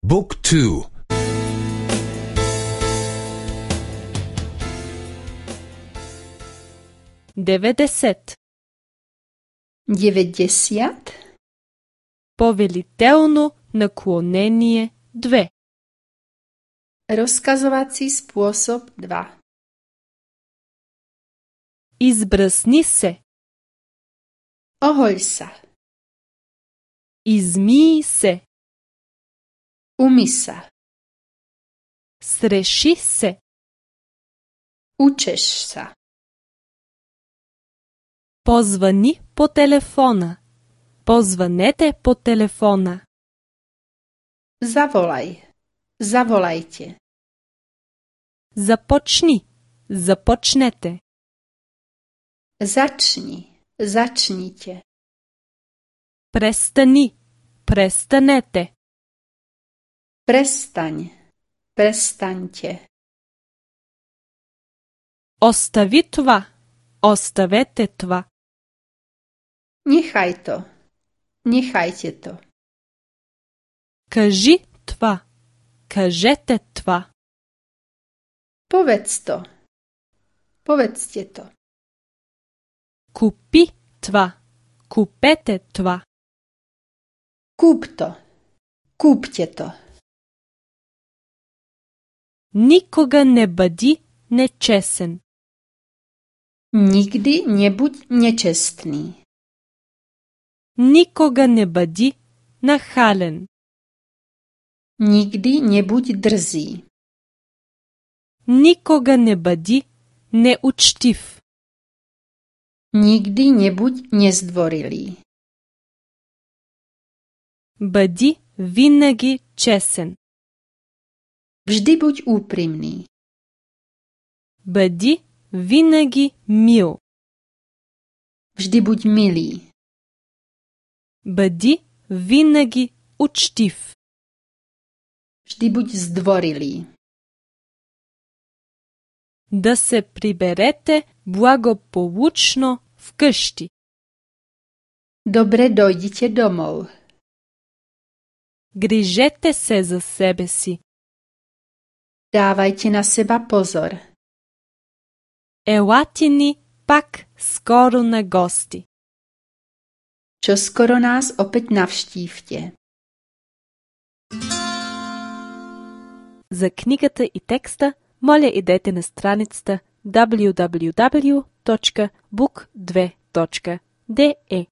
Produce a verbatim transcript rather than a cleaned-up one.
Book two. деветдесет. деветдесят. Повелително наклонение две. Rozkazovací spôsob dva. Избръсни се. Ohoľ sa. Измий се. Umy sa. Среши се. Učeš sa. Позвани по телефона. Позванете по телефона. Zavolaj. Zavolajte. Започни. Започнете. Začni. Začnite. Престани. Престанете. Prestaň. Prestaňte. Остави това. Оставете това. Nechaj to. Nechajte to. Кажи това. Кажете това. Povedz to. Povedzte to. Купи това. Купете това. Kúp to. Kúpte to. Никога не бъди нечестен. Nikdy nebuď nečestný. Никога не бъди нахален. Nikdy nebuď drzý. Никога не бъди неучтив. Nikdy nebuď nezdvorilý. Бъди винаги честен. Vždy buď úprimný. Бъди винаги мил. Vždy buď milý. Бъди винаги учтив. Vždy buď zdvorilý. Да се приберете благополучно вкъщи. Dobre dojdite domov. Грижете се за себе си. Dávajte na seba pozor. Елате ни пак скоро на гости. Čoskoro nás opäť navštívte. За книгата и текста моля идете на страницата дабъл ю дабъл ю дабъл ю точка бук две точка де е.